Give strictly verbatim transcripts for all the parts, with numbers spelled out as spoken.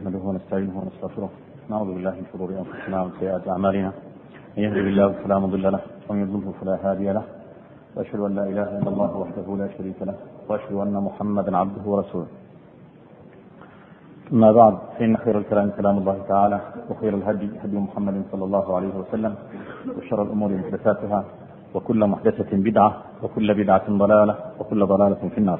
نحمده ونستعينه ونستغفره، نعوذ بالله من شرور انفسنا ومن سيئات اعمالنا، من يهده الله فلا مضل له ومن يضلل فلا هادي له، واشهد ان لا اله الا الله وحده لا شريك له، واشهد ان محمدا عبده ورسوله. اما بعد، فان خير الكلام كلام الله تعالى، وخير الهدي هدي محمد صلى الله عليه وسلم، وشر الامور محدثاتها، وكل محدثه بدعه، وكل بدعه ضلاله، وكل ضلاله في النار.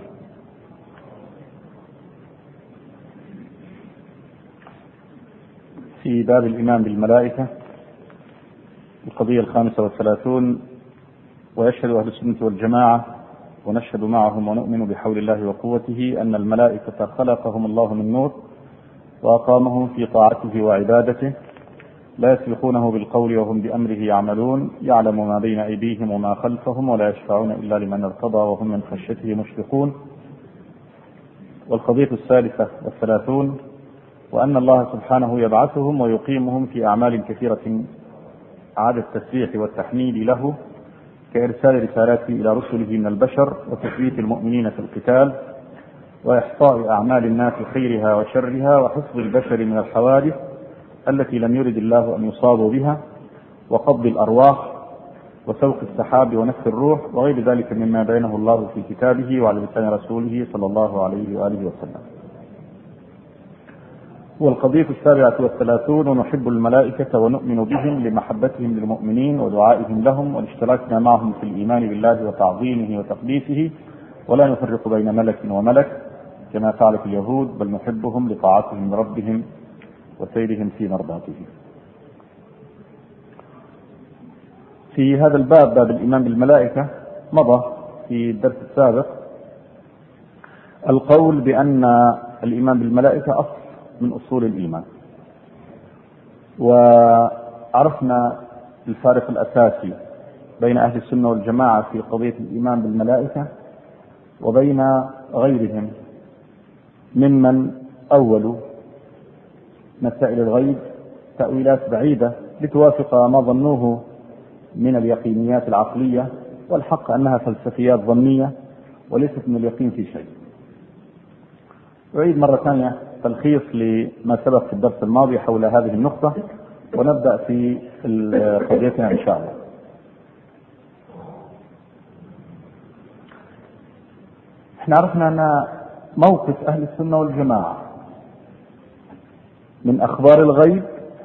في باب الإيمان بالملائكة، القضية الخامسة والثلاثون: ويشهد أهل السنة والجماعة ونشهد معهم ونؤمن بحول الله وقوته أن الملائكة خلقهم الله من نور وأقامهم في طاعته وعبادته، لا يسبقونه بالقول وهم بأمره يعملون، يعلم ما بين أيديهم وما خلفهم، ولا يشفعون إلا لمن ارتضى وهم من خشيته مشفقون. والقضية الثالثة والثلاثون: وأن الله سبحانه يبعثهم ويقيمهم في أعمال كثيرة عاد التسبيح والتحميد له، كإرسال رسالاته إلى رسله من البشر، وتثبيت المؤمنين في القتال، وإحصاء أعمال الناس خيرها وشرها، وحفظ البشر من الحوادث التي لم يرد الله أن يصابوا بها، وقبض الأرواح، وسوق السحاب ونفخ الروح، وغير ذلك مما بينه الله في كتابه وعلى لسان رسوله صلى الله عليه وآله وسلم. والقضية السابعة والثلاثون: ونحب الملائكة ونؤمن بهم لمحبتهم للمؤمنين ودعائهم لهم والاشتراكنا معهم في الإيمان بالله وتعظيمه وتقديسه، ولا نفرق بين ملك وملك كما فعلت اليهود، بل نحبهم لطاعتهم لربهم وسيرهم في مرضاته. في هذا الباب، باب الإيمان بالملائكة، مضى في الدرس السابق القول بأن الإيمان بالملائكة أصل من أصول الإيمان، وعرفنا الفارق الأساسي بين أهل السنة والجماعة في قضية الإيمان بالملائكة وبين غيرهم ممن أولوا مسائل الغيب تأويلات بعيدة لتوافق ما ظنوه من اليقينيات العقلية، والحق أنها فلسفيات ظنية وليست من اليقين في شيء. أعيد مرة ثانية تلخيص لما سبق في الدرس الماضي حول هذه النقطة، ونبدأ في قضيتنا إن شاء الله. احنا عرفنا أن موقف أهل السنة والجماعة من أخبار الغيب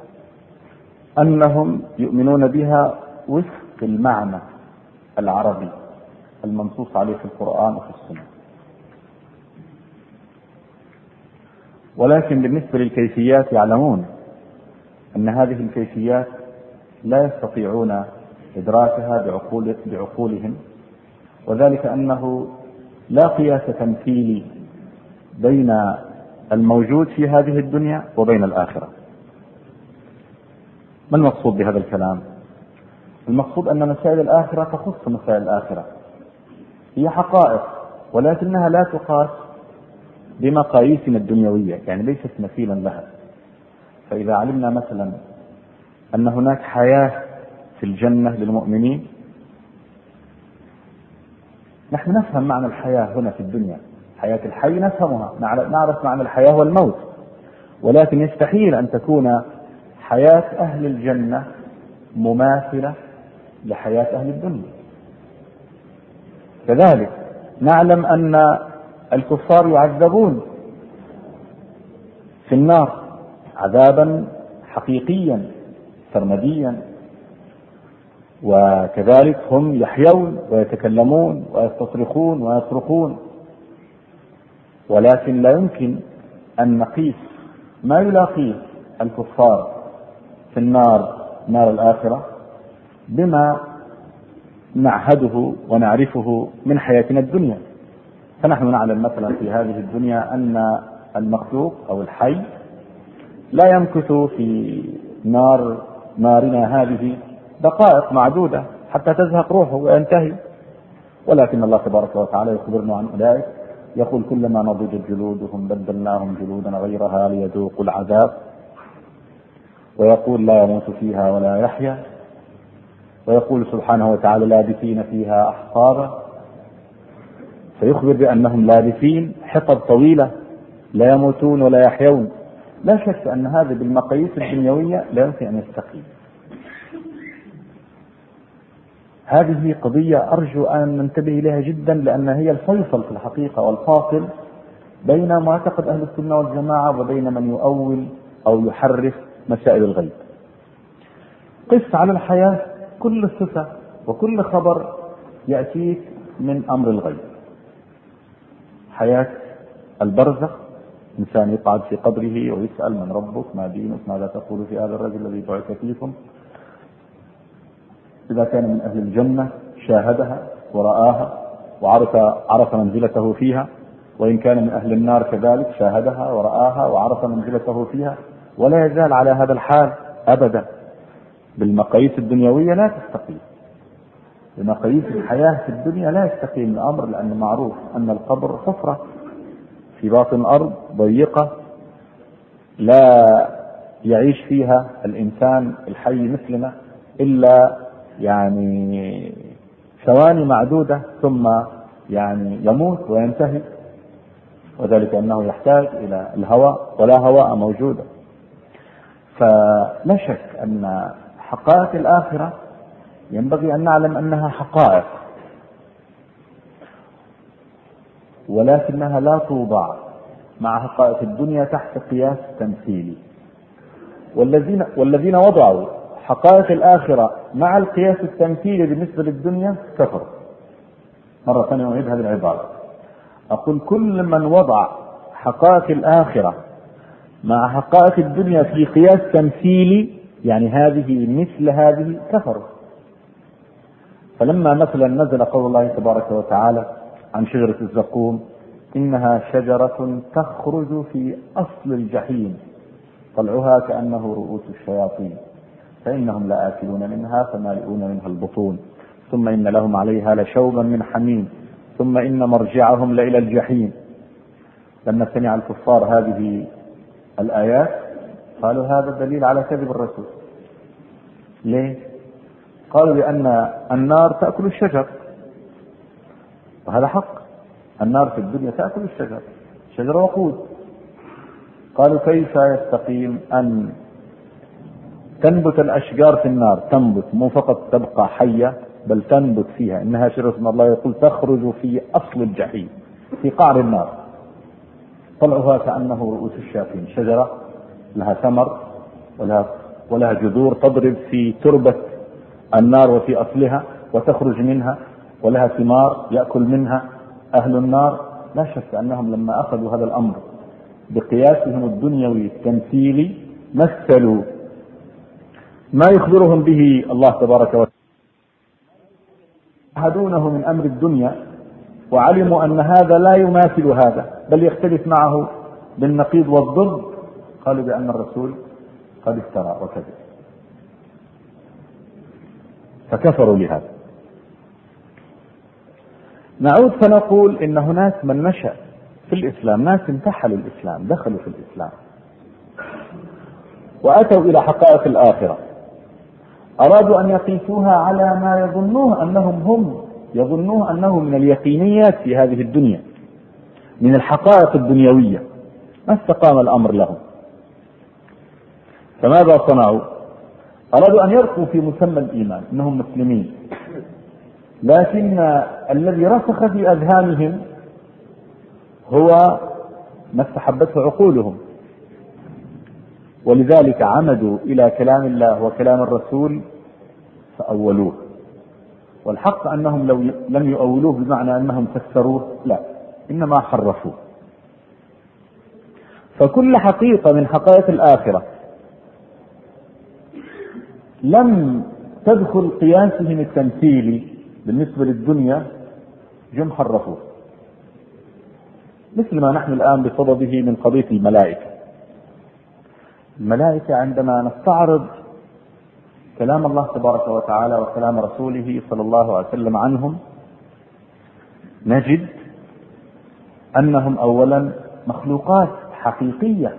أنهم يؤمنون بها وفق المعنى العربي المنصوص عليه في القرآن وفي السنة، ولكن بالنسبة للكيفيات يعلمون أن هذه الكيفيات لا يستطيعون إدراكها بعقول بعقولهم، وذلك أنه لا قياس تمثيلي بين الموجود في هذه الدنيا وبين الآخرة. ما المقصود بهذا الكلام؟ المقصود أن مسائل الآخرة تخص مسائل الآخرة، هي حقائق ولكنها لا تقاس بمقاييسنا الدنيوية، يعني ليست مثيلا لها. فإذا علمنا مثلا أن هناك حياة في الجنة للمؤمنين، نحن نفهم معنى الحياة هنا في الدنيا، حياة الحي نفهمها، نعرف معنى الحياة والموت، ولكن يستحيل أن تكون حياة أهل الجنة مماثلة لحياة أهل الدنيا. كذلك نعلم أن الكفار يعذبون في النار عذابا حقيقيا سرمديا، وكذلك هم يحيون ويتكلمون ويستصرخون ويصرخون، ولكن لا يمكن أن نقيس ما يلاقيه الكفار في النار نار الآخرة بما نعهده ونعرفه من حياتنا الدنيا. فنحن نعلم مثلا في هذه الدنيا أن المخلوق أو الحي لا يمكث في نار نارنا هذه دقائق معدودة حتى تزهق روحه وينتهي، ولكن الله تبارك وتعالى يخبرنا عن أولئك، يقول: كلما نضجت جلودهم بدلناهم جلودا غيرها ليذوقوا العذاب، ويقول: لا يموت فيها ولا يحيا، ويقول سبحانه وتعالى: لابثين فيها أحقابا، فيخبر بأنهم لابثين حقب طويلة لا يموتون ولا يحيون. لا شك أن هذا بالمقاييس الدنيوية لا يمكن أن يستقيم. هذه قضية أرجو أن ننتبه إليها جدا، لأن هي الفيصل في الحقيقة والفاصل بين معتقد أهل السنة والجماعة وبين من يؤول أو يحرف مسائل الغيب. قس على الحياة كل صفة وكل خبر يأتيك من أمر الغيب. حياة البرزخ، إنسان يقعد في قبره ويسأل من ربك ما دينك ماذا تقول في هذا الرجل الذي بعث فيكم. إذا كان من أهل الجنة شاهدها ورآها وعرف عرف منزلته فيها، وإن كان من أهل النار كذلك شاهدها ورآها وعرف منزلته فيها، ولا يزال على هذا الحال أبدا. بالمقاييس الدنيوية لا تستقيم، بمقاييس الحياة في الدنيا لا يستقيم الأمر، لأن معروف أن القبر حفرة في باطن الأرض ضيقة لا يعيش فيها الإنسان الحي مثلنا إلا يعني ثواني معدودة، ثم يعني يموت وينتهي، وذلك أنه يحتاج إلى الهواء ولا هواء موجودة. فلا شك أن حقائق الآخرة ينبغي أن نعلم أنها حقائق، ولكنها لا توضع مع حقائق الدنيا تحت قياس تمثيلي. والذين والذين وضعوا حقائق الآخرة مع القياس التمثيلي بالنسبة للدنيا كفروا. مرة ثانية أعيد هذه العبارة، أقول كل من وضع حقائق الآخرة مع حقائق الدنيا في قياس تمثيلي، يعني هذه مثل هذه، كفروا. فلما مثلا نزل قول الله تبارك وتعالى عن شجرة الزقوم إنها شجرة تخرج في أصل الجحيم طلعها كأنه رؤوس الشياطين فإنهم لآكلون منها فمالئون منها البطون ثم إن لهم عليها لشوبا من حميم ثم إن مرجعهم لإلى الجحيم. لما سمع الكفار هذه الآيات قالوا هذا دليل على كذب الرسول. ليه؟ قالوا لأن النار تأكل الشجر، وهذا حق، النار في الدنيا تأكل الشجر، شجر وقود. قالوا كيف يستقيم أن تنبت الأشجار في النار، تنبت مو فقط تبقى حية بل تنبت فيها، إنها شجرة الله يقول تخرج في أصل الجحيم في قعر النار طلعها كأنه رؤوس الشياطين، شجرة لها ثمر ولها, ولها جذور تضرب في تربة النار وفي أصلها وتخرج منها، ولها ثمار يأكل منها أهل النار. لا شك أنهم لما أخذوا هذا الأمر بقياسهم الدنيوي التمثيلي مثلوا ما يخبرهم به الله تبارك وتعالى يشهدونه من أمر الدنيا، وعلموا أن هذا لا يماثل هذا بل يختلف معه بالنقيض والضد، قالوا بأن الرسول قد افترى وكذب، فكفروا لهذا. نعود فنقول إن هناك من نشأ في الإسلام، ناس انتحلوا الإسلام، دخلوا في الإسلام وأتوا إلى حقائق الآخرة، أرادوا أن يقيسوها على ما يظنوه أنهم هم يظنوه أنه من اليقينيات في هذه الدنيا، من الحقائق الدنيوية، ما استقام الأمر لهم. فماذا صنعوا؟ أرادوا أن يرقوا في مسمى الإيمان أنهم مسلمين، لكن الذي رسخ في أذهانهم هو ما استحبته عقولهم، ولذلك عمدوا إلى كلام الله وكلام الرسول فأولوه. والحق أنهم لو لم يؤولوه بمعنى أنهم فسروه، لا، إنما حرفوه. فكل حقيقة من حقائق الآخرة لم تدخل قياسهم التمثيلي بالنسبة للدنيا جم حرفوه، مثل ما نحن الآن بصدده من قضية الملائكة. الملائكة عندما نستعرض كلام الله تبارك وتعالى وكلام رسوله صلى الله عليه وسلم عنهم نجد أنهم أولا مخلوقات حقيقية،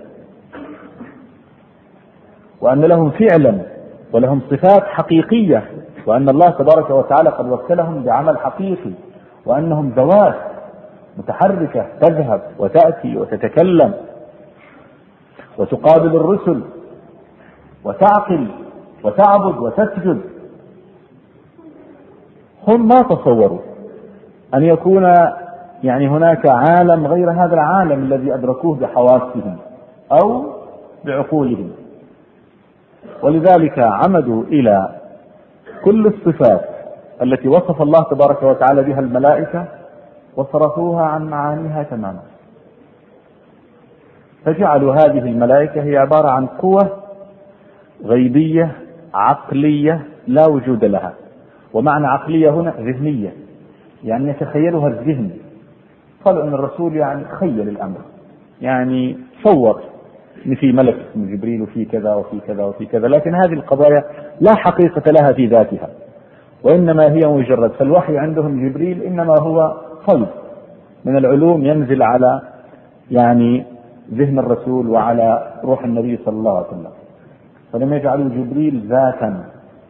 وأن لهم فعلا ولهم صفات حقيقية، وأن الله تبارك وتعالى قد وكلهم بعمل حقيقي، وأنهم ذوات متحركة تذهب وتأتي وتتكلم، وتقابل الرسل وتعقل وتعبد وتسجد. هم ما تصوروا أن يكون يعني هناك عالم غير هذا العالم الذي أدركوه بحواسهم أو بعقولهم، ولذلك عمدوا إلى كل الصفات التي وصف الله تبارك وتعالى بها الملائكة وصرفوها عن معانيها تماما، فجعلوا هذه الملائكة هي عبارة عن قوة غيبية عقلية لا وجود لها. ومعنى عقلية هنا ذهنية، يعني يتخيلها الذهن. قالوا أن الرسول يعني خيل الأمر، يعني صور ان في ملك اسمه جبريل وفي كذا وفي كذا وفي كذا، لكن هذه القضايا لا حقيقة لها في ذاتها، وإنما هي مجرد. فالوحي عندهم جبريل إنما هو صلب من العلوم ينزل على يعني ذهن الرسول وعلى روح النبي صلى الله عليه وسلم، فلم يجعلوا جبريل ذاتا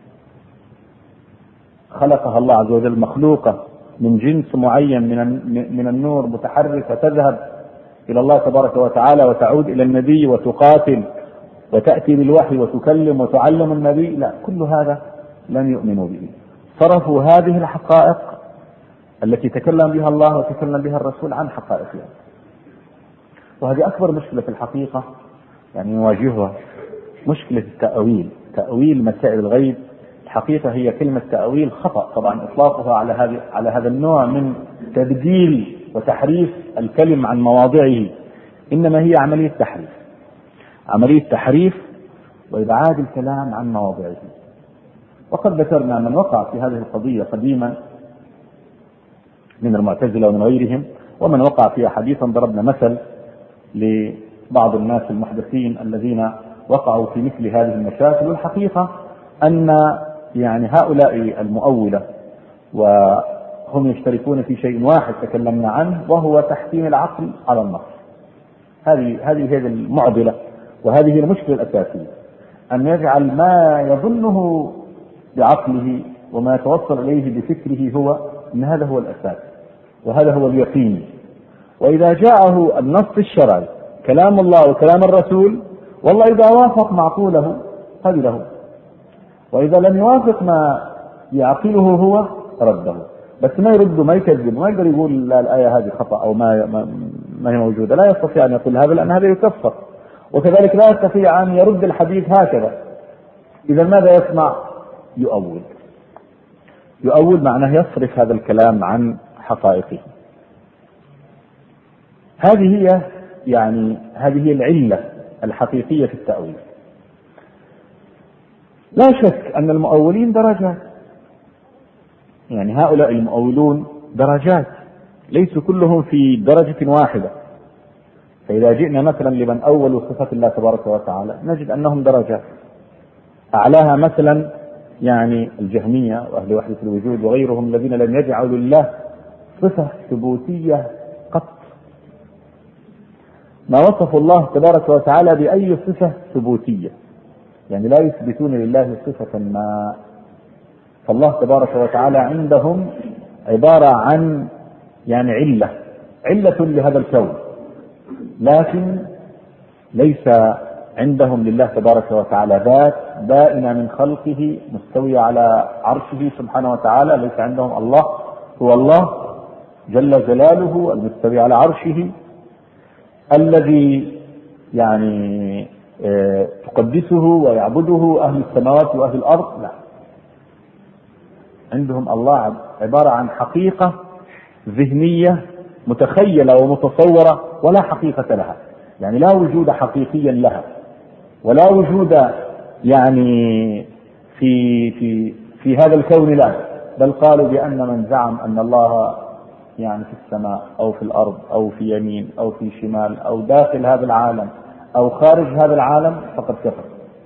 خلقها الله عز وجل مخلوقة من جنس معين من من النور متحركة تذهب إلى الله تبارك وتعالى وتعود إلى النبي وتقاتل وتأتي بالوحي وتكلم وتعلم النبي. لا، كل هذا لم يؤمنوا به. صرفوا هذه الحقائق التي تكلم بها الله وتكلم بها الرسول عن حقائقها، وهذه أكبر مشكلة في الحقيقة يعني نواجهها، مشكلة التأويل. تأويل مسائل الغيب الحقيقة هي كلمة تأويل خطأ طبعا إطلاقها على هذا على هذا النوع من تبديل وتحريف الكلم عن مواضعه، إنما هي عملية تحريف، عملية تحريف وإبعاد الكلام عن مواضعه. وقد ذكرنا من وقع في هذه القضية قديما من المعتزلة ومن غيرهم، ومن وقع فيها حديثا. ضربنا مثل لبعض الناس المحدثين الذين وقعوا في مثل هذه المشاكل. والحقيقة أن يعني هؤلاء المؤولة وهم يشتركون في شيء واحد تكلمنا عنه، وهو تحكيم العقل على النص. هذه هذه هي المعضلة، وهذه المشكلة الأساسية، أن يجعل ما يظنه بعقله وما يتوصل إليه بفكره هو أن هذا هو الأساس وهذا هو اليقين. وإذا جاءه النص الشرعي كلام الله وكلام الرسول، والله إذا وافق معقوله قبله، وإذا لم يوافق ما يعقله هو رده. بس ما يرد، ما يكذب، ما يقدر يقول لا الآية هذه خطأ أو ما ما هي موجودة، لا يستطيع أن يقول هذا لأن هذا يكفر. وكذلك لا يستطيع أن يرد الحديث هكذا. إذا ماذا يسمع؟ يؤول. يؤول معناه يصرف هذا الكلام عن حقائقه. هذه هي يعني هذه هي العلة الحقيقية في التأويل. لا شك أن المؤولين درجات، يعني هؤلاء المؤولون درجات، ليسوا كلهم في درجة واحدة. فإذا جئنا مثلا لمن أولوا صفات الله تبارك وتعالى نجد أنهم درجات. أعلاها مثلا يعني الجهمية وأهل وحدة الوجود وغيرهم الذين لم يجعلوا لله صفة ثبوتية قط، ما وصفوا الله تبارك وتعالى بأي صفة ثبوتية، يعني لا يثبتون لله صفة ما. فالله تبارك وتعالى عندهم عبارة عن يعني علة علة لهذا الكون، لكن ليس عندهم لله تبارك وتعالى ذات بائنة من خلقه مستوية على عرشه سبحانه وتعالى. ليس عندهم الله هو الله جل جلاله المستوي على عرشه الذي يعني تقدسه ويعبده أهل السماوات وأهل الأرض. لا، عندهم الله عبارة عن حقيقة ذهنية متخيلة ومتصورة ولا حقيقة لها، يعني لا وجود حقيقيا لها ولا وجود يعني في في في هذا الكون له. بل قالوا بأن من زعم أن الله يعني في السماء أو في الأرض أو في يمين أو في شمال أو داخل هذا العالم أو خارج هذا العالم فقد كفر.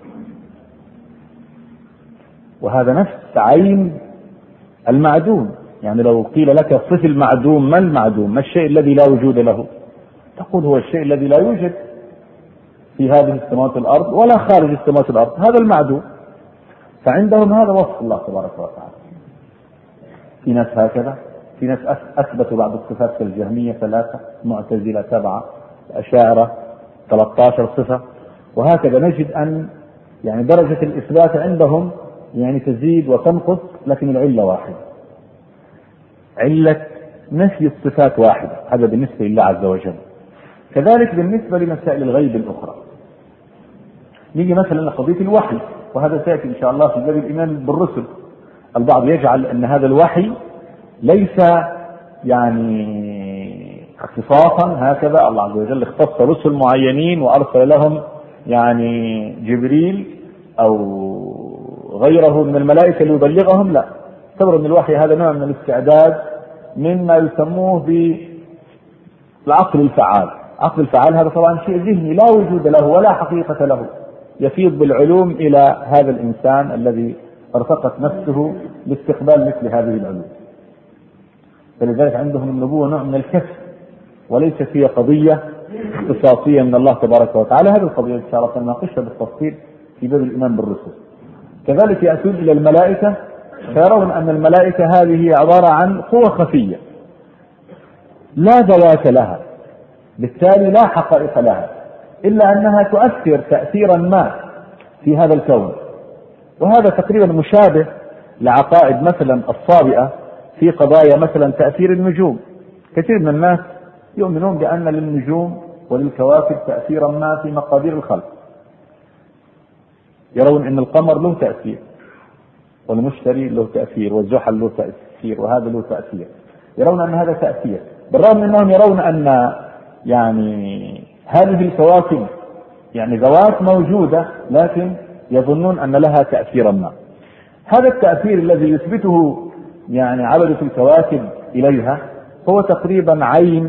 وهذا نفس عين المعدوم. يعني لو قيل لك صف المعدوم، ما المعدوم؟ ما الشيء الذي لا وجود له؟ تقول هو الشيء الذي لا يوجد في هذه السماوات والأرض ولا خارج السماوات والأرض، هذا المعدوم. فعندهم هذا وصف الله تبارك وتعالى. في ناس هكذا، في ناس أثبتوا بعض الصفات كالجهمية ثلاثة، معتزلة سبعة، الأشاعرة ثلاثة عشر صفة، وهكذا نجد أن يعني درجة الإثبات عندهم يعني تزيد وتنقص، لكن العلة واحدة، علة نفي الصفات واحدة. هذا بالنسبة لله عز وجل. كذلك بالنسبة لمسائل الغيب الأخرى، نيجي مثلا لقضية الوحي، وهذا سيأتي إن شاء الله في باب الإيمان بالرسل. البعض يجعل أن هذا الوحي ليس يعني اختصاصا هكذا، الله عز وجل اختص رسل معينين وأرسل لهم يعني جبريل أو غيره من الملائكة ليبلغهم، لا، اعتبر أن الوحي هذا نوع من الاستعداد مما يسموه بالعقل الفعال. عقل الفعال هذا طبعا شيء ذهني لا وجود له ولا حقيقة له، يفيض بالعلوم إلى هذا الإنسان الذي ارتقت نفسه لاستقبال مثل هذه العلوم. فلذلك عندهم النبوة نوع من الكسب، وليس هي قضية اختصاصية من الله تبارك وتعالى. هذه القضية إن شاء الله سنناقشها بالتفصيل في باب الإيمان بالرسل. كذلك يأتون إلى الملائكة فيرون أن الملائكة هذه هي عبارة عن قوة خفية لا ذوات لها، بالتالي لا حقائق لها، إلا أنها تؤثر تأثيرا ما في هذا الكون. وهذا تقريبا مشابه لعقائد مثلا الصابئة في قضايا مثلا تأثير النجوم. كثير من الناس يؤمنون بأن للنجوم وللكواكب تأثيرا ما في مقادير الخلق، يرون أن القمر له تأثير والمشتري له تأثير والزحل له تأثير وهذا له تأثير، يرون أن هذا تأثير، بالرغم أنهم يرون أن يعني هذه الكواكب يعني ذوات موجودة، لكن يظنون أن لها تأثيرا ما. هذا التأثير الذي يثبته يعني عبدة الكواكب إليها هو تقريبا عين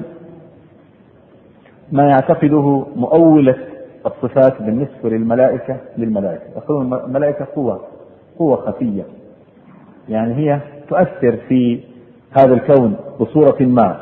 ما يعتقده مؤولة الصفات بالنسبة للملائكة للملائكة يقولون الملائكة قوة قوة خفية، يعني هي تؤثر في هذا الكون بصورة ما،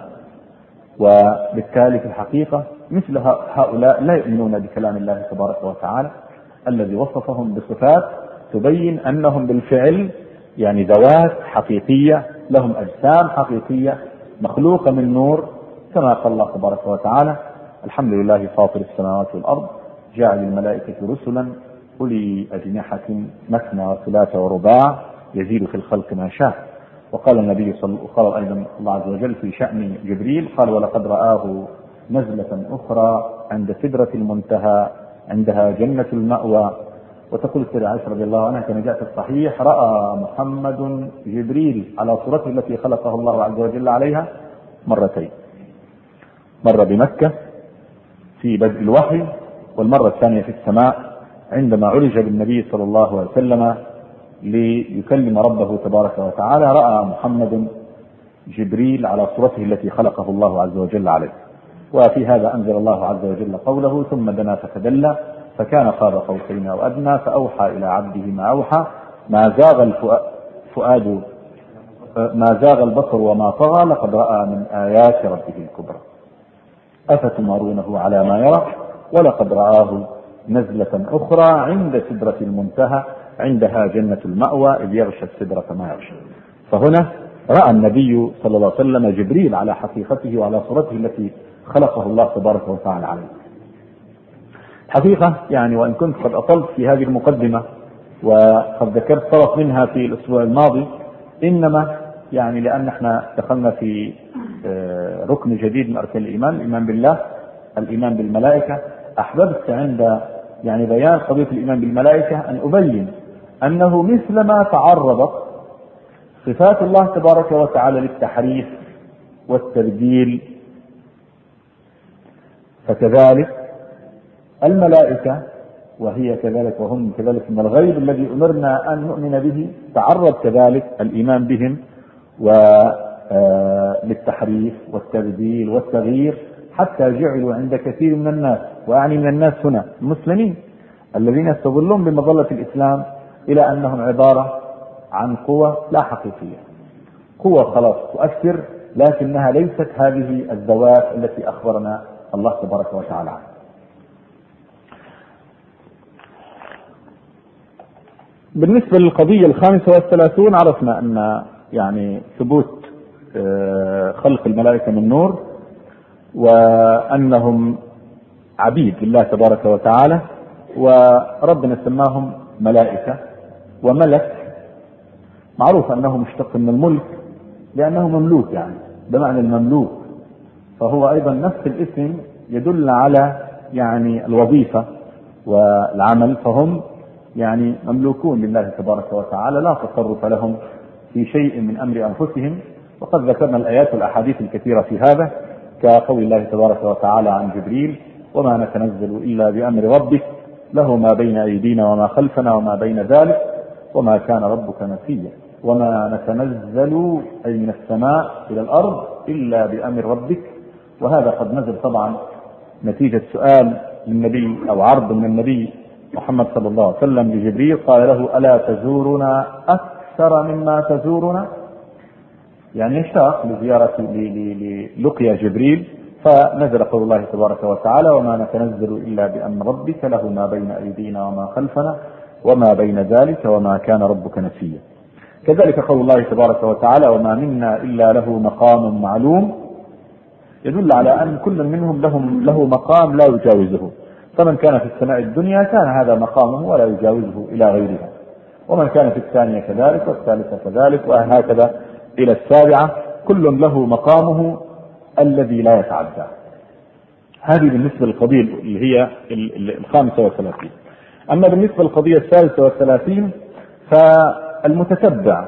وبالتالي في الحقيقة مثل هؤلاء لا يؤمنون بكلام الله تبارك وتعالى الذي وصفهم بصفات تبين أنهم بالفعل يعني ذوات حقيقية لهم أجسام حقيقية مخلوقة من نور، كما قال الله تبارك وتعالى: الحمد لله فاطر السماوات والأرض جعل الملائكة رسلا أولي أجنحة مثنى وثلاث ورباع يزيد في الخلق ما شاء. وقال النبي صلى الله عليه وسلم، قال أيضا الله عز وجل في شأن جبريل، قال: ولقد رآه نزلة أخرى عند سدرة المنتهى عندها جنة المأوى. وتقول السيدة عائشة رضي الله عنها كما جاء في الصحيح: رأى محمد جبريل على صورته التي خلقه الله عز وجل عليها مرتين، مرة بمكة في بدء الوحي، والمرة الثانية في السماء عندما عرج بالنبي صلى الله عليه وسلم ليكلم ربه تبارك وتعالى. رأى محمد جبريل على صورته التي خلقه الله عز وجل عليه. وفي هذا أنزل الله عز وجل قوله: ثم دنا فتدلى فكان قاب قوسين أو أدنى فأوحى إلى عبده ما أوحى ما زاغ الفؤاد ما زاغ البصر وما طغى لقد رأى من آيات ربه الكبرى أفتمارونه على ما يرى ولقد رآه نزلة أخرى عند سدرة المنتهى عندها جنة المأوى إذ يغشى السدرة ما يغشى. فهنا رأى النبي صلى الله عليه وسلم جبريل على حقيقته وعلى صورته التي خلقه الله تبارك وتعالى عليه. حقيقة يعني وإن كنت قد أطلت في هذه المقدمة وقد ذكرت طرف منها في الأسبوع الماضي، إنما يعني لأن احنا دخلنا في ركن جديد من أركان الإيمان، الإيمان بالله، الإيمان بالملائكة، أحببت عند يعني بيان قضية الإيمان بالملائكة أن أبين أنه مثلما تعرضت صفات الله تبارك وتعالى للتحريف والتبديل، فكذلك الملائكة وهي كذلك وهم كذلك من الغيب الذي أمرنا أن نؤمن به، تعرض كذلك الإيمان بهم وللتحريف والتبديل والتغيير، حتى جعلوا عند كثير من الناس، وأعني من الناس هنا المسلمين الذين يستظلون بمظلة الإسلام، إلى أنهم عبارة عن قوة لا حقيقية، قوة خلاص تؤثر لكنها ليست هذه الذوات التي أخبرنا الله تبارك وتعالى عنها. بالنسبة للقضية الخامسة والثلاثون عرفنا أن يعني ثبوت خلق الملائكة من نور، وأنهم عبيد لله تبارك وتعالى، وربنا سماهم ملائكة. وملك معروف أنه مشتق من الملك لأنه مملوك، يعني بمعنى المملوك، فهو أيضا نفس الاسم يدل على يعني الوظيفة والعمل، فهم يعني مملوكون لله تبارك وتعالى، لا تصرف لهم في شيء من أمر أنفسهم. وقد ذكرنا الآيات والأحاديث الكثيرة في هذا، كقول الله تبارك وتعالى عن جبريل: وما نتنزل إلا بأمر ربك له ما بين أيدينا وما خلفنا وما بين ذلك وما كان ربك نسيا. وما نتنزل أي من السماء إلى الأرض إلا بأمر ربك. وهذا قد نزل طبعا نتيجة سؤال للنبي أو عرض من النبي محمد صلى الله عليه وسلم لجبريل، قال له: ألا تزورنا أكثر مما تزورنا؟ يعني اشتاق لزيارة للقيا جبريل، فنزل قول الله تبارك وتعالى: وما نتنزل إلا بأمر ربك له ما بين أيدينا وما خلفنا وما بين ذلك وما كان ربك نسيا. كذلك قول الله تبارك وتعالى: وما منا إلا له مقام معلوم، يدل على أن كل منهم لهم له مقام لا يجاوزه، فمن كان في السماء الدنيا كان هذا مقامه ولا يجاوزه إلى غيرها، ومن كان في الثانية كذلك والثالثة كذلك وهكذا إلى السابعة، كل له مقامه الذي لا يتعدى. هذه بالنسبة للقضية اللي هي الخامسة والثلاثين. أما بالنسبة للقضية الثالثة والثلاثين، فالمتتبع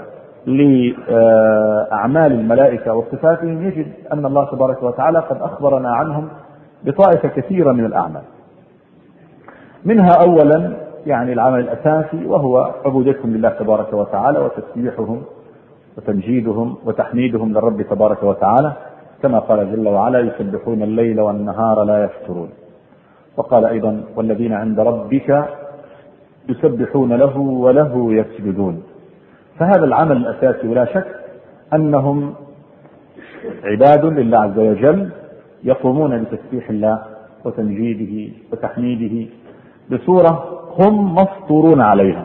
لأعمال الملائكة وصفاتهم يجد أن الله تبارك وتعالى قد أخبرنا عنهم بطائفة كثيرة من الأعمال. منها أولا يعني العمل الأساسي، وهو عبودتهم لله تبارك وتعالى وتسبيحهم وتمجيدهم وتحميدهم للرب تبارك وتعالى، كما قال جل وعلا: يسبحون الليل والنهار لا يفترون. وقال أيضا: والذين عند ربك يسبحون له وله يسجدون. فهذا العمل الأساسي، ولا شك أنهم عباد لله عز وجل يقومون بتسبيح الله وتمجيده وتحميده بصورة هم مفطورون عليها.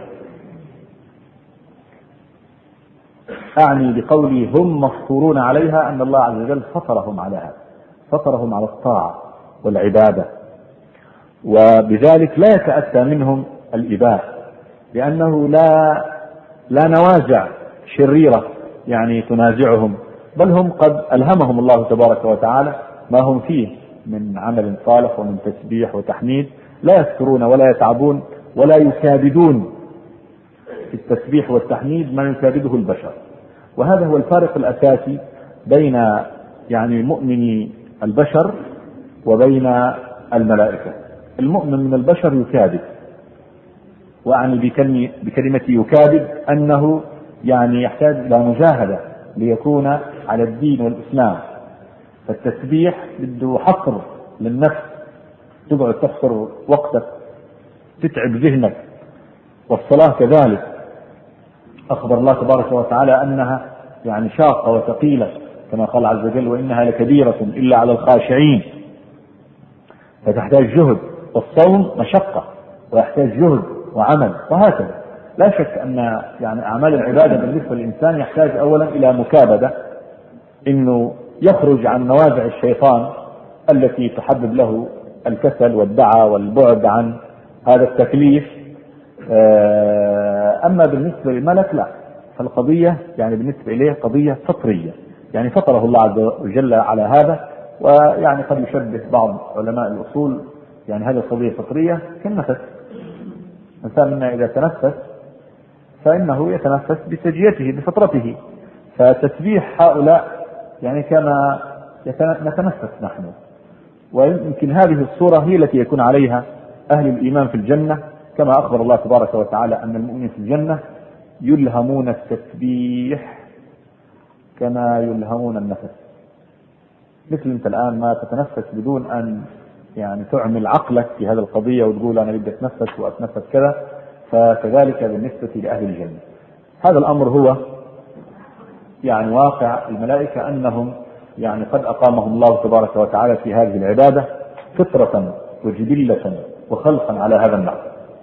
أعني بقولي هم مفطورون عليها أن الله عز وجل فطرهم على هذا، فطرهم على الطاعة والعبادة، وبذلك لا يتأتى منهم الإباء، لأنه لا لا نوازع شريرة يعني تنازعهم، بل هم قد ألهمهم الله تبارك وتعالى ما هم فيه من عمل صالح ومن تسبيح وتحميد، لا يذكرون ولا يتعبون ولا يكابدون في التسبيح والتحميد ما يكابده البشر. وهذا هو الفارق الأساسي بين يعني مؤمني البشر وبين الملائكة. المؤمن من البشر يكابد، وأعني بكلمة يكابد أنه يعني يحتاج إلى مجاهدة ليكون على الدين والإسلام. فالتسبيح بده حصر للنفس، تقعد تحصر وقتك، تتعب ذهنك. والصلاة كذلك أخبر الله تبارك وتعالى أنها يعني شاقة وثقيلة، كما قال عز وجل: وإنها لكبيرة إلا على الخاشعين. فتحتاج جهد، والصوم مشقة ويحتاج جهد وعمل، وهكذا. لا شك أن يعني أعمال العبادة بالنسبة للإنسان يحتاج أولا إلى مكابدة، إنه يخرج عن نوازع الشيطان التي تحبب له الكسل والدعى والبعد عن هذا التكليف. أما بالنسبة للملك لا، فالقضية يعني بالنسبة إليه قضية فطرية، يعني فطره الله عز وجل على هذا. ويعني قد يشبه بعض علماء الأصول يعني هذه القضية فطرية كالنفس. الإنسان منا إذا تنفس فإنه يتنفس بسجيته بفطرته، فتسبيح هؤلاء يعني كما نتنفس نحن. ويمكن هذه الصورة هي التي يكون عليها أهل الإيمان في الجنة، كما أخبر الله تبارك وتعالى أن المؤمنين في الجنة يلهمون التسبيح كما يلهمون النفس. مثل أنت الآن ما تتنفس بدون أن يعني تعمل عقلك في هذه القضية وتقول أنا بدي أتنفس وأتنفس كذا، فكذلك بالنسبة لأهل الجنة. هذا الأمر هو يعني واقع الملائكة، أنهم يعني قد أقامهم الله تبارك وتعالى في هذه العبادة فطرة وجبلة وخلقا على هذا النحو.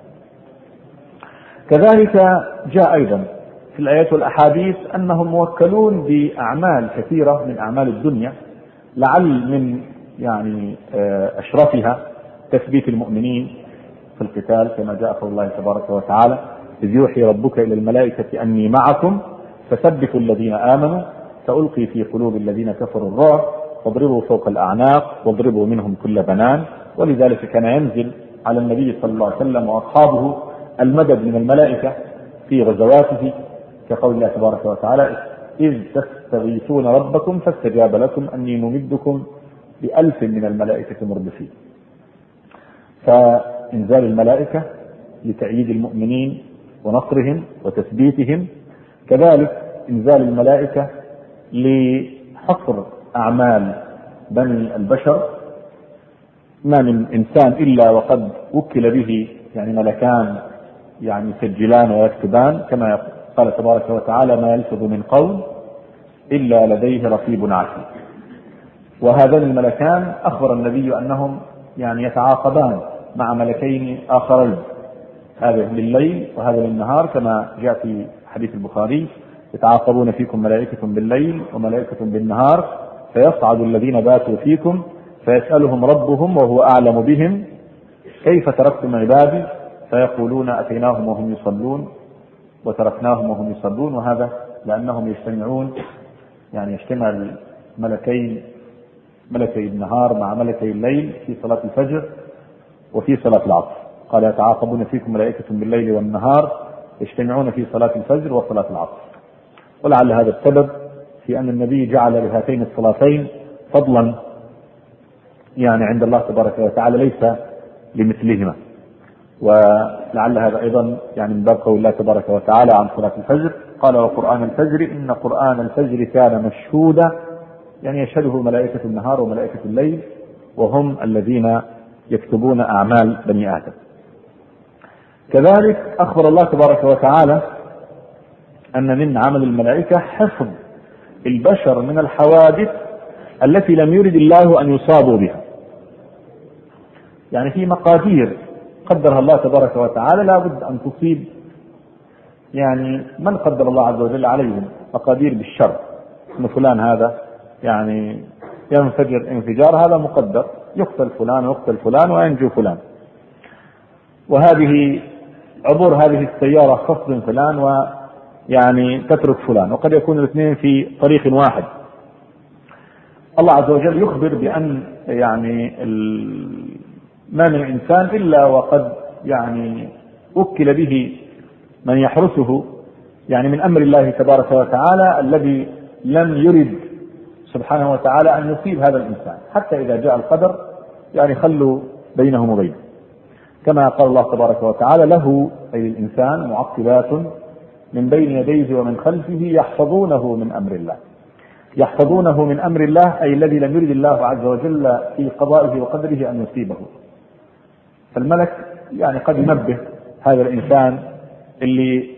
كذلك جاء أيضا في الآيات والأحاديث أنهم موكلون بأعمال كثيرة من أعمال الدنيا، لعل من يعني أشرفها تثبيت المؤمنين في القتال، كما جاء قول الله تبارك وتعالى: إذ يوحي ربك إلى الملائكة أني معكم فثبتوا الذين آمنوا سألقي في قلوب الذين كفروا الرعب فاضربوا فوق الأعناق واضربوا منهم كل بنان. ولذلك كان ينزل على النبي صلى الله عليه وسلم وأصحابه المدد من الملائكة في غزواته، كقول الله تبارك وتعالى: إذ تستغيثون ربكم فاستجاب لكم أني ممدكم بألف من الملائكة مردفين. فإنزال الملائكة لتأييد المؤمنين ونصرهم وتثبيتهم، كذلك إنزال الملائكة لحصر أعمال بني البشر. ما من إنسان إلا وقد وكل به يعني ملكان يعني يسجلان ويكتبان، كما قال تبارك وتعالى: ما يلفظ من قول إلا لديه رقيب عتيد. وهذان الملكان أخبر النبي أنهم يعني يتعاقبان مع ملكين آخرين، هذا بالليل وهذا بالنهار، كما جاء في حديث البخاري: يتعاقبون فيكم ملائكة بالليل وملائكة بالنهار فيصعد الذين باتوا فيكم فيسألهم ربهم وهو أعلم بهم كيف تركتم عبادي فيقولون أتيناهم وهم يصلون وتركناهم وهم يصلون. وهذا لأنهم يجتمعون، يعني يجتمع الملكين، ملكي النهار مع ملكي الليل، في صلاة الفجر وفي صلاة العصر. قال: يتعاقبون فيكم ملائكة بالليل والنهار يجتمعون في صلاة الفجر وصلاة العصر. ولعل هذا السبب في أن النبي جعل لهاتين الصلاتين فضلا يعني عند الله تبارك وتعالى ليس لمثلهما. ولعل هذا أيضا يعني من باب قول الله تبارك وتعالى عن صلاة الفجر: قال: وقرآن الفجر إن قرآن الفجر كان مشهودا، يعني يشهده ملائكة النهار وملائكة الليل، وهم الذين يكتبون أعمال بني آدم. كذلك أخبر الله تبارك وتعالى أن من عمل الملائكة حفظ البشر من الحوادث التي لم يرد الله أن يصابوا بها. يعني في مقادير قدرها الله تبارك وتعالى لا بد أن تصيب يعني من قدر الله عز وجل عليهم، مقادير بالشر، أن فلان هذا يعني ينفجر انفجار، هذا مقدر، يقتل فلان ويقتل فلان وينجو فلان، وهذه عبور هذه السيارة خصم فلان ويعني تترك فلان، وقد يكون الاثنين في طريق واحد. الله عز وجل يخبر بأن يعني ما من إنسان إلا وقد يعني وكل به من يحرسه يعني من أمر الله تبارك وتعالى الذي لم يرد سبحانه وتعالى أن يصيب هذا الإنسان، حتى إذا جاء القدر يعني خلوا بينهم وبينه، كما قال الله تبارك وتعالى: له أي الإنسان معقبات من بين يديه ومن خلفه يحفظونه من أمر الله. يحفظونه من أمر الله أي الذي لم يرد الله عز وجل في قضائه وقدره أن يصيبه. فالملك يعني قد ينبه هذا الإنسان اللي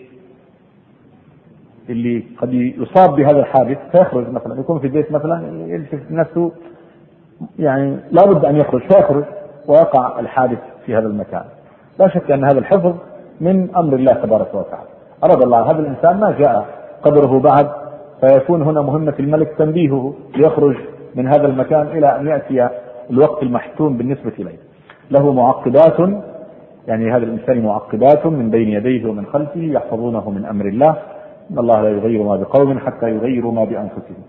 اللي قد يصاب بهذا الحادث فيخرج، مثلا يكون في البيت مثلا يلتفت نفسه يعني لا بد أن يخرج فيخرج ويقع الحادث في هذا المكان. لا شك أن هذا الحفظ من أمر الله تبارك وتعالى. أراد الله هذا الإنسان ما جاء قدره بعد، فيكون هنا مهمة الملك تنبيهه ليخرج من هذا المكان إلى أن يأتي الوقت المحتوم بالنسبة إليه. له معقبات، يعني هذا الإنسان معقبات من بين يديه ومن خلفه يحفظونه من أمر الله، إن الله لا يغير ما بقوم حتى يغيروا ما بأنفسهم.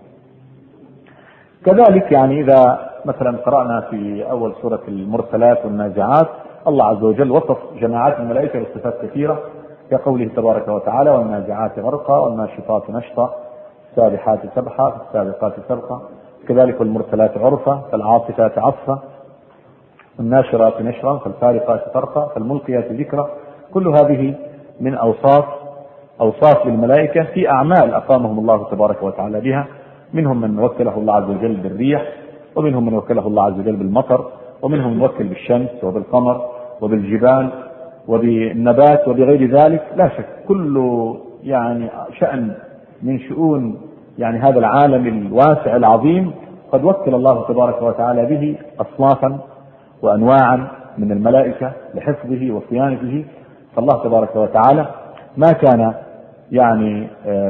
كذلك يعني إذا مثلا قرأنا في أول سورة المرسلات والنازعات، الله عز وجل وصف جماعات الملائكة بصفات كثيرة، كقوله تبارك وتعالى: والنازعات غرقا والناشطات نشطا السابحات سبحا السابقات سبقا، كذلك والمرسلات عرفا فالعاصفات عصفا الناشرات نشرا فالفارقات فرقا فالملقيات ذكرا. كل هذه من أوصاف أوصاف للملائكة في أعمال أقامهم الله تبارك وتعالى بها. منهم من وكله الله عز وجل بالريح، ومنهم من وكله الله عز وجل بالمطر، ومنهم من وكل بالشمس وبالقمر وبالجبال وبالنبات وبغير ذلك. لا شك كل يعني شأن من شؤون يعني هذا العالم الواسع العظيم قد وكل الله تبارك وتعالى به أصنافا وأنواعا من الملائكة لحفظه وصيانته. فالله تبارك وتعالى ما كان يعني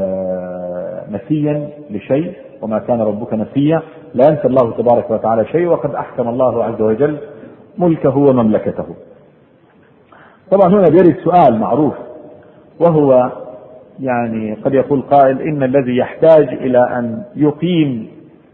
نسيا لشيء، وما كان ربك نسيا، لا ينسى الله تبارك وتعالى شيء، وقد أحكم الله عز وجل ملكه ومملكته. طبعا هنا بيرد سؤال معروف، وهو يعني قد يقول قائل إن الذي يحتاج إلى أن يقيم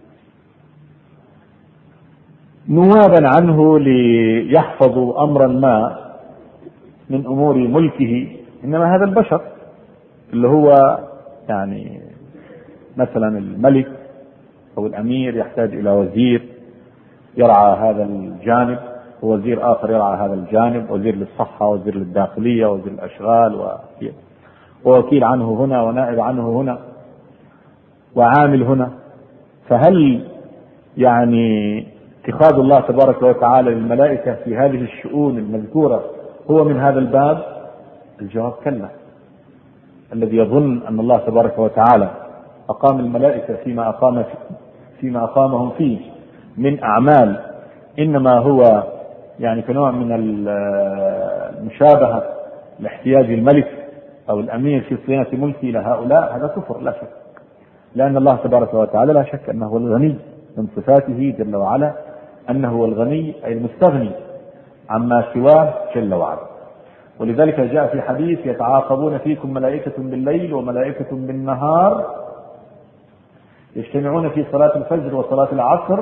نوابا عنه ليحفظوا أمرا ما من أمور ملكه إنما هذا البشر، اللي هو يعني مثلا الملك أو الأمير يحتاج إلى وزير يرعى هذا الجانب، ووزير آخر يرعى هذا الجانب، وزير للصحة، وزير للداخلية، وزير الأشغال، ووكيل عنه هنا، ونائب عنه هنا، وعامل هنا. فهل يعني اتخاذ الله تبارك وتعالى للملائكة في هذه الشؤون المذكورة هو من هذا الباب؟ الجواب كلا. الذي يظن أن الله تبارك وتعالى أقام الملائكة فيما أقام فيما أقامهم فيه من أعمال إنما هو يعني كنوع من المشابهة لاحتياج الملك أو الأمير في صيانة ملكه لهؤلاء، هذا كفر لا شك، لأن الله تبارك وتعالى لا شك أنه هو الغني، من صفاته جل وعلا أنه هو الغني أي المستغني عما سواه جل وعلا. ولذلك جاء في حديث: يتعاقبون فيكم ملائكة بالليل وملائكة بالنهار يجتمعون في صلاة الفجر وصلاة العصر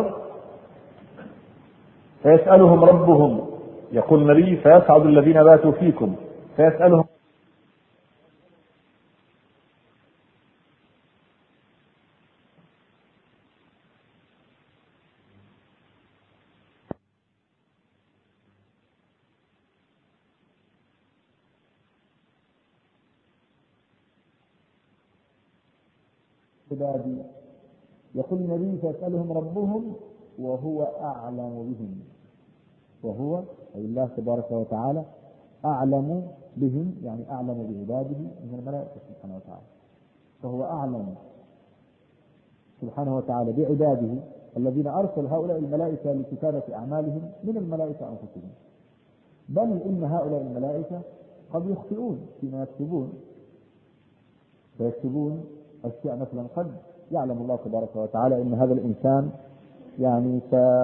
فيسألهم ربهم، يقول النبي: فيصعد الذين باتوا فيكم فيسألهم عبادي، يقول النبي: فيسألهم ربهم وهو أعلم بهم، وهو أي الله تبارك وتعالى أعلم بهم، يعني أعلم بعباده من الملائكة سبحانه وتعالى، فهو أعلم سبحانه وتعالى بعباده الذين أرسل هؤلاء الملائكة لكتابة أعمالهم من الملائكة أنفسهم، بل إن هؤلاء الملائكة قد يخطئون فيما يكتبون، فيكتبون أشياء مثلا قد يعلم الله تبارك وتعالى إن هذا الإنسان يعني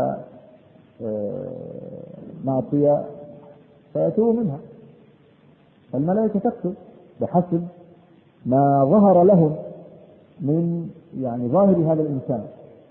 معصية فيتوب منها، فالملائكة تكتب بحسب ما ظهر لهم من يعني ظاهر هذا الإنسان،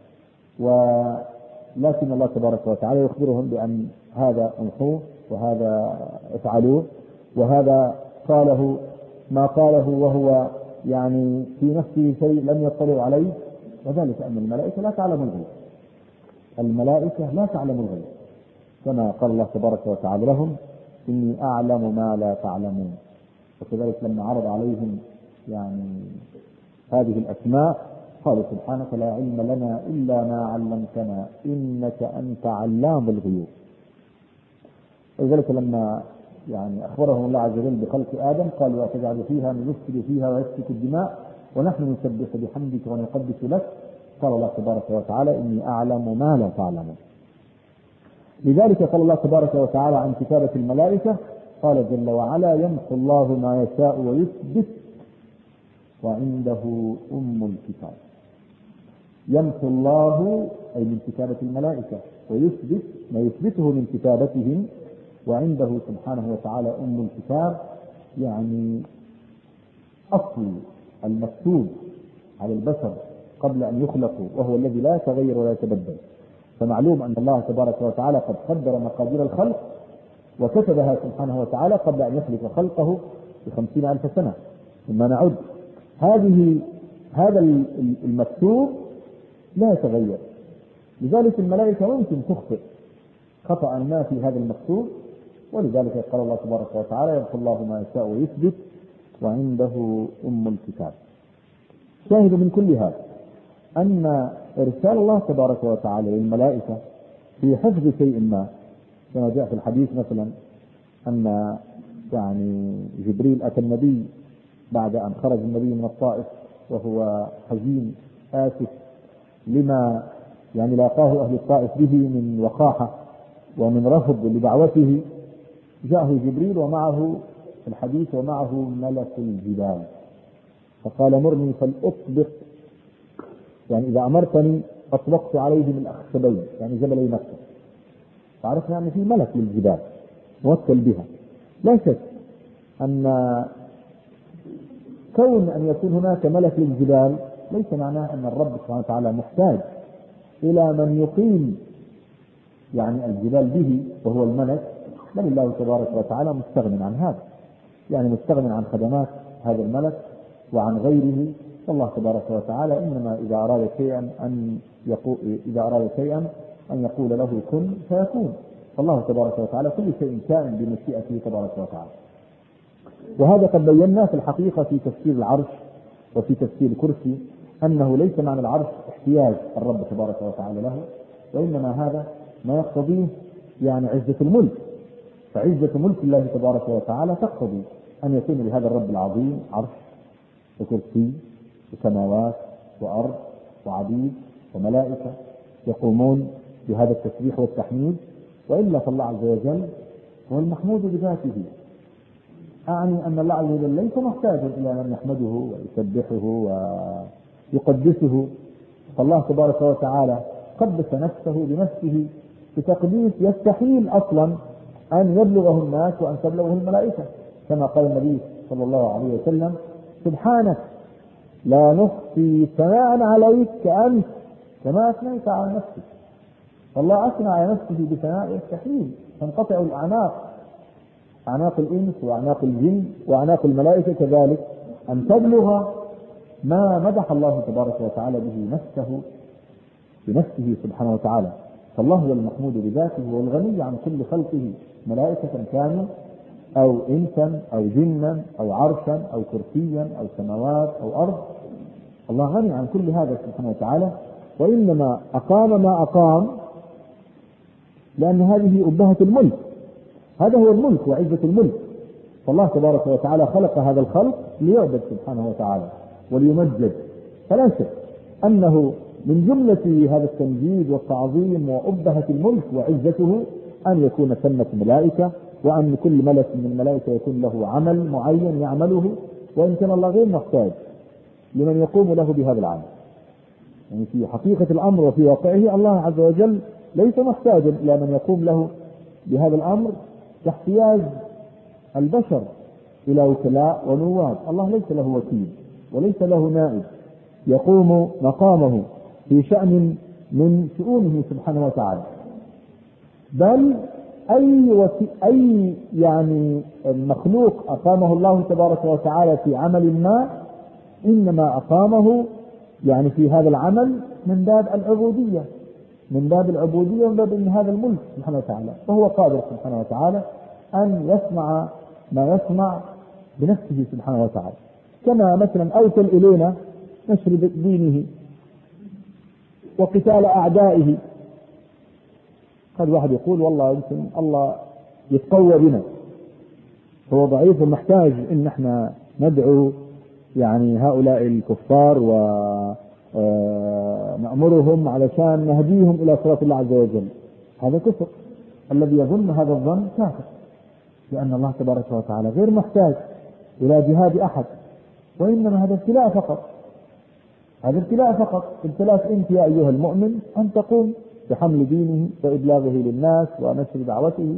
ولكن الله تبارك وتعالى يخبرهم بأن هذا انحوه وهذا افعلوه وهذا قاله ما قاله وهو يعني في نفسه شيء لم يطلع عليه، وذلك أن الملائكة لا تعلم الغيب، الملائكة لا تعلم الغيب، كما قال الله تبارك وتعالى لهم: إني أعلم ما لا تعلمون. وكذلك لما عرض عليهم يعني هذه الأسماء قالوا: سبحانك لا علم لنا إلا ما علمتنا إنك أنت علام الغيوب. وذلك لما يعني أخبرهم الله عز وجل بخلق آدم قالوا: أتجعل فيها من يفسد فيها ويسفك الدماء ونحن نسبح بحمدك ونقدس لك؟ قال الله تبارك وتعالى: إني أعلم ما لا تعلمون. لذلك قال الله تبارك وتعالى عن كتابة الملائكة، قال جل وعلا: يمحو الله ما يشاء ويثبت وعنده أم الكتاب. يمحو الله أي من كتابة الملائكة، ويثبت ما يثبته من كتابتهم، وعنده سبحانه وتعالى أم الكتاب، يعني أصل المكتوب على البشر قبل أن يخلقوا، وهو الذي لا يتغير ولا يتبدل. فمعلوم أن الله تبارك وتعالى قد قدر مقادير الخلق وكتبها سبحانه وتعالى قبل أن يخلق خلقه بخمسين ألف سنة. ثم نعد هذه هذا المكتوب لا يتغير، لذلك الملائكة ممكن تخطئ خطأ ما في هذا المكتوب، ولذلك قال الله تبارك وتعالى: يمحو الله ما يشاء ويثبت وعنده أم الكتاب. شاهد من كل هذا أن إرسال الله تبارك وتعالى للملائكة في حفظ شيء ما، كما جاء في الحديث مثلا أن يعني جبريل أتى النبي بعد أن خرج النبي من الطائف وهو حزين آسف لما يعني لاقاه أهل الطائف به من وقاحة ومن رفض لدعوته، جاءه جبريل ومعه في الحديث ومعه ملك الجبال، فقال: مرني فلأطبق، يعني إذا أمرتني أطلقت عليهم الأخشبين، يعني جبلي مكة. فعرفنا أن في ملك للجبال موكل بها، لا شك أن كون أن يكون هناك ملك للجبال ليس معناه أن الرب سبحانه وتعالى محتاج إلى من يقيم يعني الجبال به وهو الملك، بل الله تبارك وتعالى مستغن عن هذا، يعني مستغن عن خدمات هذا الملك وعن غيره. والله تبارك وتعالى إنما إذا أراد شيئا أن يقول إذا أراد شيئا أن يقول له كن فيكون. فالله تبارك وتعالى كل شيء كائن بمشيئته تبارك وتعالى. وهذا قد بينا في الحقيقة في تفسير العرش وفي تفسير الكرسي أنه ليس معنى العرش احتياج الرب تبارك وتعالى له، وإنما هذا ما يقتضيه يعني عزة الملك. فعزة ملك الله تبارك وتعالى تقتضي أن يكون لهذا الرب العظيم عرش وكرسي وسماوات وأرض وعبيد وملائكة يقومون بهذا التسبيح والتحميد، وإلا فالله عز وجل هو المحمود بذاته. أعني أن الله عز وجل ليس محتاجا إلى من يحمده ويسبحه ويقدسه. فالله تبارك وتعالى قدس نفسه بنفسه بتقديس يستحيل أصلا أن يبلغه الناس وأن تبلغه الملائكة، كما قال النبي صلى الله عليه وسلم: سبحانك لا نخفي ثناء عليك كأنت كما أثنيت على نفسك. فالله أثنى على نفسه بثناء يستحيل، تنقطع الأعناق، أعناق الإنس وأعناق الجن وأعناق الملائكة كذلك، أن تبلغ ما مدح الله تبارك وتعالى به نفسه بنفسه سبحانه وتعالى. فالله هو المحمود بذاته والغني عن كل خلقه، ملائكة كانوا أو إنسا أو جنا أو عرشا أو كرسيا أو سماوات أو أرض. الله غني عن كل هذا سبحانه وتعالى، وإنما أقام ما أقام لأن هذه أبهة الملك، هذا هو الملك وعزة الملك. فالله تبارك وتعالى خلق هذا الخلق ليعبد سبحانه وتعالى وليمجد. فلا شك أنه من جملة هذا التمجيد والتعظيم وأبهة الملك وعزته أن يكون ثمة ملائكة، وأن كل ملك من الملائكة يكون له عمل معين يعمله، وإن كان الله غير محتاج لمن يقوم له بهذا العمل. يعني في حقيقة الأمر وفي واقعه الله عز وجل ليس محتاجا إلى من يقوم له بهذا الأمر كاحتياج البشر إلى وكلاء ونواب. الله ليس له وكيل وليس له نائب يقوم مقامه في شأن من شؤونه سبحانه وتعالى، بل أي وكي أي يعني المخلوق أقامه الله تبارك وتعالى في عمل ما إنما أقامه يعني في هذا العمل من باب العبودية، من باب العبودية ومن باب هذا الملك سبحانه وتعالى. فهو قادر سبحانه وتعالى أن يصنع ما يصنع بنفسه سبحانه وتعالى، كما مثلا أوصل إلينا نشر دينه وقتال أعدائه. قد واحد يقول والله يمكن الله يتقوى بنا، هو ضعيف ومحتاج إن احنا ندعو يعني هؤلاء الكفار ونأمرهم علشان نهديهم إلى صراط الله عز وجل. هذا كفر. الذي يظن هذا الظن كافر، لأن الله تبارك وتعالى غير محتاج إلى جهاد أحد، وإنما هذا ابتلاء فقط. هذا ابتلاء فقط. ابتلاء أنت يا أيها المؤمن أن تقوم بحمل دينه وإبلاغه للناس ونشر دعوته.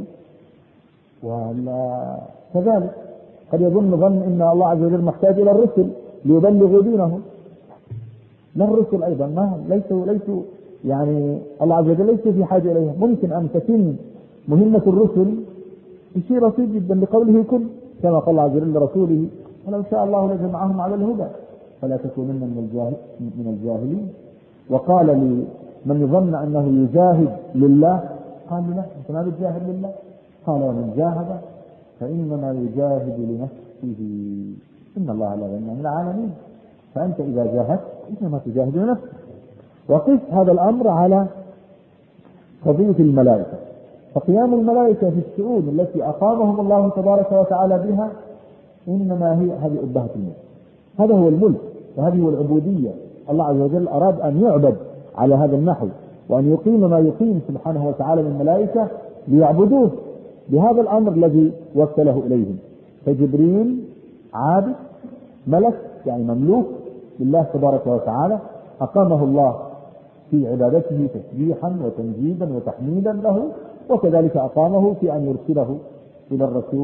ولا كذلك قد يظن ظن إن الله عز وجل محتاج إلى الرسل ليبلغوا دينه. لا، الرسل أيضا ما ليسوا ليسوا يعني الله عز وجل ليس في حاجة إليها. ممكن أن تتم مهمة الرسل بشيء بسيط جدا بقوله كن، كما قال الله عز وجل لرسوله: ولو شاء الله لجمعهم على الهدى فلا تكونن من الجاهل من الجاهلين. وقال لمن يظن أنه يجاهد لله قال له: أنت ما بتجاهد لله؟ قال: ومن جاهد فإنما يجاهد لنفسه إن الله لا غني عن العالمين. فأنت إذا جاهدت إنما تجاهد لنفسك. وقف هذا الأمر على قضية الملائكة. فقيام الملائكة في الشؤون التي أقامهم الله تبارك وتعالى بها إنما هي هذه أبهة الملك. هذا هو الملك وهذه هو العبودية. الله عز وجل أراد أن يعبد على هذا النحو، وأن يقيم ما يقيم سبحانه وتعالى من الملائكة ليعبدوه بهذا الأمر الذي وكله إليهم. فجبريل عابد ملك يعني مملوك لله تبارك وتعالى، أقامه الله في عبادته تسبيحا وتمجيدا وتحميدا له، وكذلك أقامه في أن يرسله إلى الرسول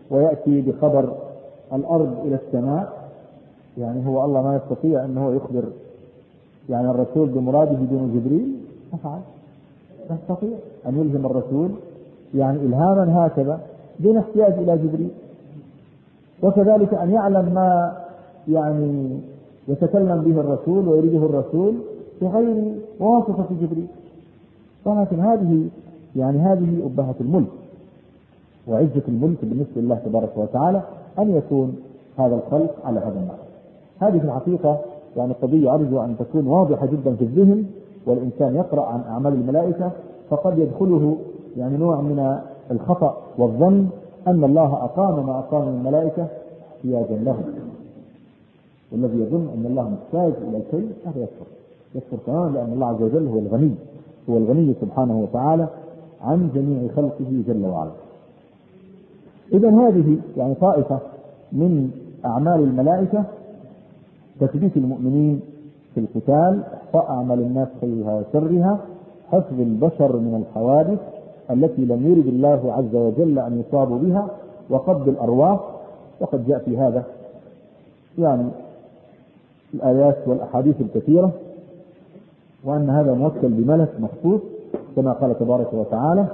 ويأتي بخبر الأرض إلى السماء، يعني هو الله ما يستطيع أنه يخبر يعني الرسول بمراده دون جبريل؟ أفعل لا يستطيع أن يلهم الرسول يعني إلهاما هكذا دون احتياج إلى جبريل. وكذلك أن يعلم ما يعني يتكلم به الرسول ويريده الرسول بغير واسطة جبريل. ولكن هذه يعني هذه أبهة الملك وعزة الملك بالنسبة لله تبارك وتعالى أن يكون هذا الخلق على هذا النحو. هذه في الحقيقة يعني قضية أرجو أن تكون واضحة جدا في الذهن، والإنسان يقرأ عن أعمال الملائكة فقد يدخله يعني نوع من الخطأ والظن أن الله أقام ما أقام من الملائكة احتياجا لهم، والذي يظن أن الله محتاج إلى شيء هذا يكفر يكفر تماما، لأن الله عز وجل هو الغني هو الغني سبحانه وتعالى عن جميع خلقه جل وعلا. إذن هذه يعني طائفة من أعمال الملائكة تثبيت المؤمنين في القتال، إحصاء أعمال الناس خيرها وشرها، حفظ البشر من الحوادث التي لم يرد الله عز وجل أن يصابوا بها، وقبض الأرواح. وقد جاء في هذا يعني الآيات والأحاديث الكثيرة، وأن هذا موكل بملك مخصوص كما قال تبارك وتعالى: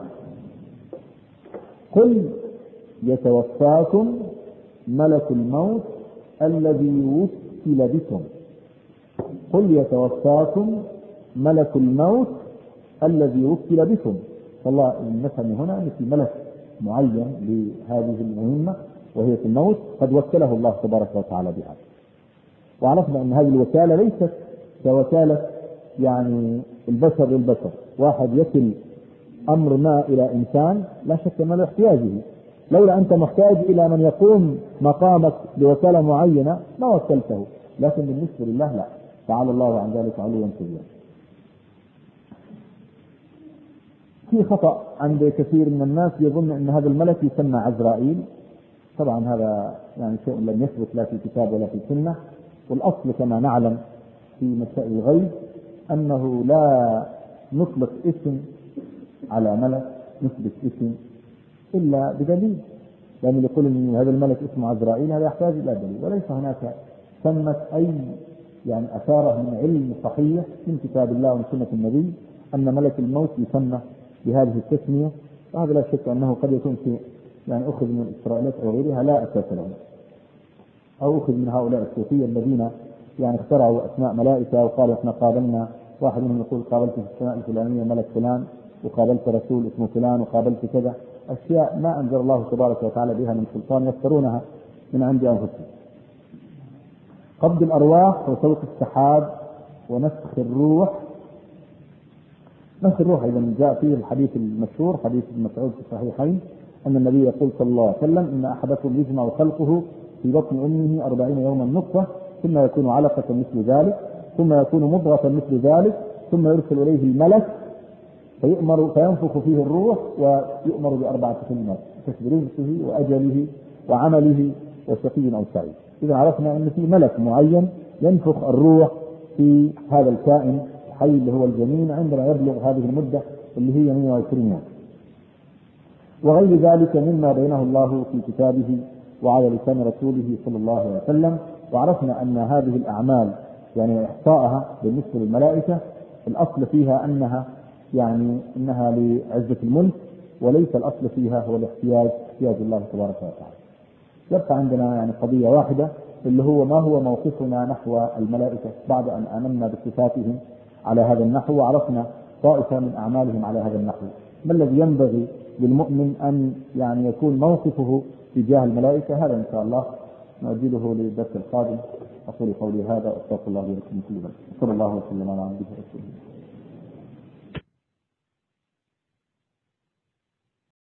قل يتوفاكم ملك الموت الذي وكل بكم. قل يتوفاكم ملك الموت الذي وكل بكم. فالله نفهم هنا أن في ملك معين لهذه المهمة وهي في الموت قد وكله الله تبارك وتعالى بها. وعرفنا أن هذه الوكالة ليست كوكالة يعني البشر للبشر، واحد يكل أمر ما إلى إنسان لا شك ما له احتياجه، لولا أنت محتاج إلى من يقوم مقامك بوكالة معينة ما وكلته، لكن بالنسبة لله لا، تعالى الله عن ذلك علوا كبيرا. في خطأ عند كثير من الناس يظن أن هذا الملك يسمى عزرائيل. طبعا هذا يعني شيء لم يثبت لا في كتاب ولا في سنة، والأصل كما نعلم في مسائل الغيب أنه لا نطلق اسم على ملك نثبت اسم إلا بدليل، لأن يقول أن هذا الملك اسمه عزرائيل هذا يحتاج إلى دليل، وليس هناك ثمة أي يعني أثاره من علم صحيح من كتاب الله ومن سنة النبي أن ملك الموت يسمى بهذه التسمية. وهذا لا شك أنه قد يكون في يعني أخذ من الإسرائيليات أو غيرها لا أساس له، أو أخذ من هؤلاء الصوفية الذين يعني اخترعوا أسماء ملائكة وقالوا إحنا قابلنا، واحد منهم يقول قابلت في السماء الفلانية ملك فلان، وقابلت رسول اسمه فلان، وقابلت كذا، أشياء ما أنزل الله تبارك وتعالى بها من سلطان يفترونها من عند أنفسهم. قبض الأرواح وسوق السحاب ونفخ الروح. نفخ الروح إذا جاء فيه الحديث المشهور حديث ابن مسعود في الصحيحين أن النبي يقول صلى الله عليه وسلم: إن أحدكم يجمع خلقه في بطن أمه أربعين يوما نطفة، ثم يكون علقة مثل ذلك، ثم يكون مضغة مثل ذلك، ثم يرسل إليه الملك فيؤمر فينفخ فيه الروح ويؤمر بأربعة كلمات: تكبير رزقه وأجله وعمله وشقي أو سعيد. إذا عرفنا أن في ملك معين ينفخ الروح في هذا الكائن الحي اللي هو الجنين عندما يبلغ هذه المدة اللي هي مئة وعشرين يوم، وغير ذلك مما بينه الله في كتابه وعلى لسان رسوله صلى الله عليه وسلم. وعرفنا أن هذه الأعمال يعني إحصاءها بالنسبة للملائكة الأصل فيها أنها يعني أنها لعزة الملك، وليس الأصل فيها هو الاحتياج احتياج الله تبارك وتعالى. يبقى عندنا يعني قضية واحدة اللي هو ما هو موقفنا نحو الملائكة بعد أن آمنا بصفاتهم على هذا النحو، وعرفنا طائفة من أعمالهم على هذا النحو. ما الذي ينبغي للمؤمن أن يعني يكون موقفه تجاه الملائكة؟ هذا إن شاء الله نؤجله للدرس القادم. أقول قولي هذا وأستغفر الله لكم من كل ذنب. صلى الله وسلم على عبده ورسوله.